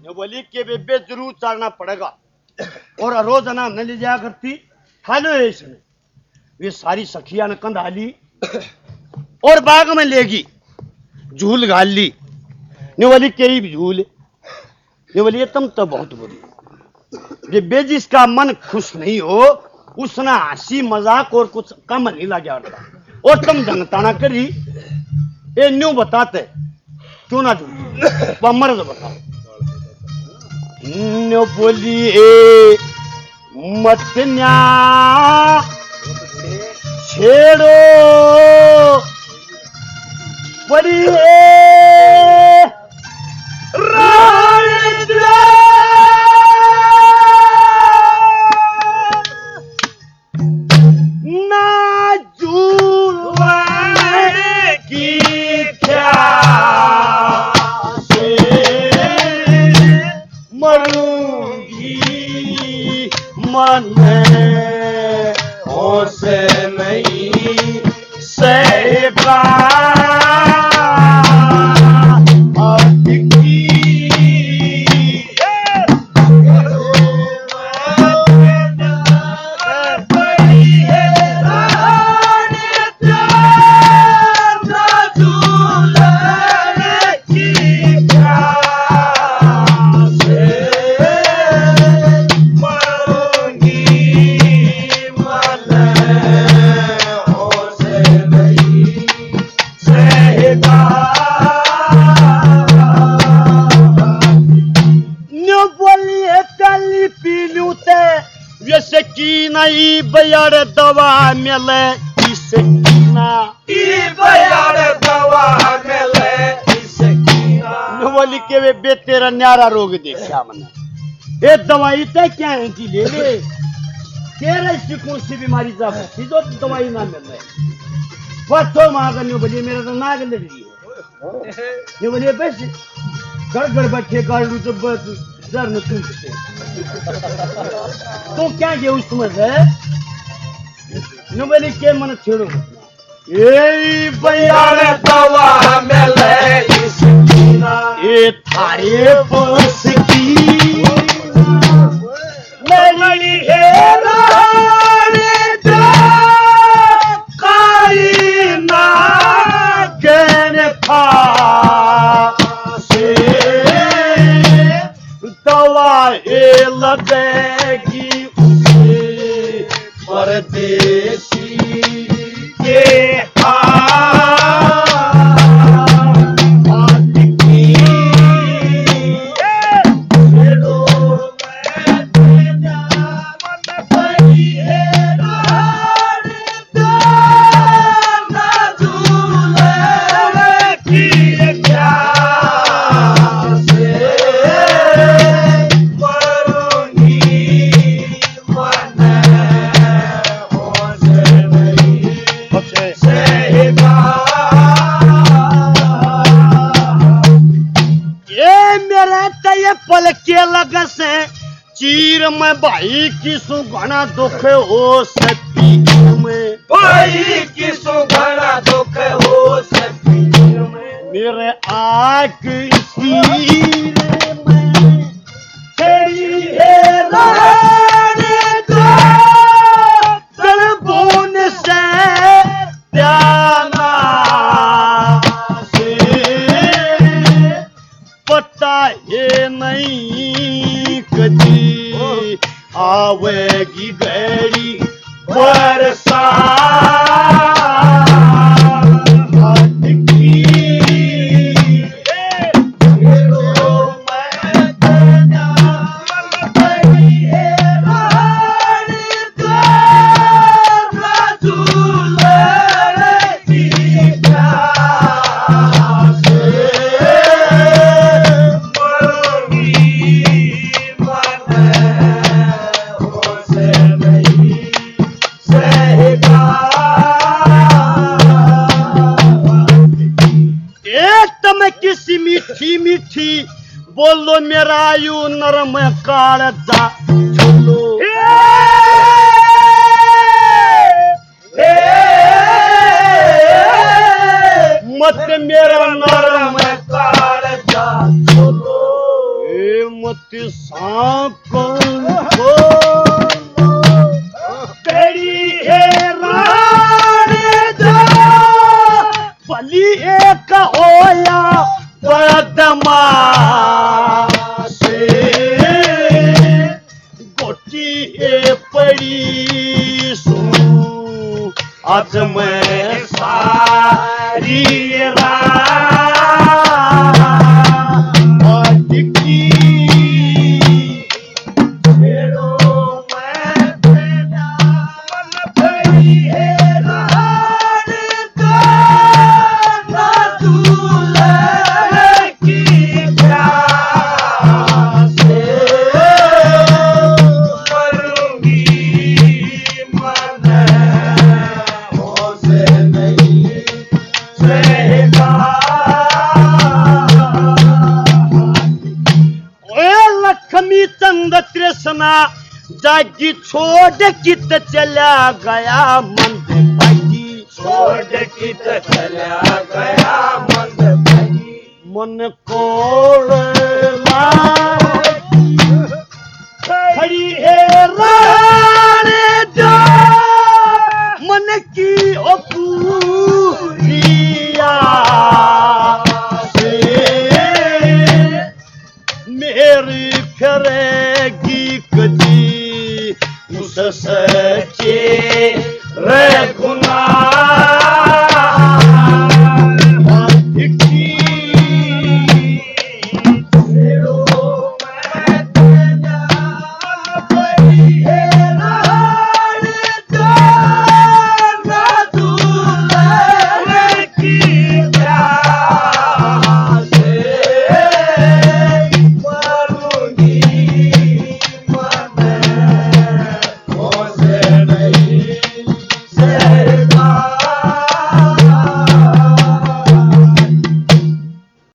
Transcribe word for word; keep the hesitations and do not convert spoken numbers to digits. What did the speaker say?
ये बोली कि बेबे जरूर चढ़ना पड़ेगा और रोजाना न ले जाया करती हेलो इसने वे सारी सखिया ने कंधा ली और बाग में लेगी झूल घाल ली। ने बोली कई भी झूल ने बोली तुम तो बहुत बुरी बेबे जिसका मन खुश नहीं हो उसने हंसी मजाक और कुछ कम नहीं लगा और तुम जनताना करी ये न्यू बताते क्यों ना झूठ मर्द बताओ। न्यू बोली ए मत न्या छेड़ो बड़ी बयार दवा मिले सकीना बयार दवा मिले सकीना बोली के वे बे तेरा न्यारा रोग देखा मैंने ये दवाई तो क्या है कि ले ले तेरा इसकी कौन सी बीमारी जा सकती जो दवाई ना मिल रही पत्थर मांगने बोलिए मेरा तो नाग लग रही है ये बोलिए बस घर घर बैठे गाड़ू तो जर न तुम तो क्या ये उसमें है नबली के मन छेड़ो ए बयार दवा मिले सकीना ये थारे बस की मेरी है रानी दा काई ना गन खा से दवा ए लगेगी उसे परदेसी के पल के लग से चीर में भाई की सुगना दुख हो सकती में भाई की सुगना दुख हो सकती में मेरे आग सीर में तेरी है रानी का तड़बून से प्याला से पता ये नहीं कदी आवेगी गहरी बरसा मीठी मीठी बोलो मेरा यू नरम कालजा चलो मत मेरा नरम कालजा चलो ए मत सांको तेरी राणे जो भली एक होया बदमाश गोटी पड़ी सू आज मैं सारी रात की छेड़ो मैं तेरा मन भरी है रानी का ना दूल्हे की प्यास मरूंगी मन होश नहीं सहता लक्ष्मी चंद कृष्णा जागी छोड़ कित चला गया मंद भागी छोड़ कित चला गया मंद भागी मन कोड़ खड़ी है राणे जो मन की अपूरिया मेरी करेगी कदी उस सच्चे रे गुण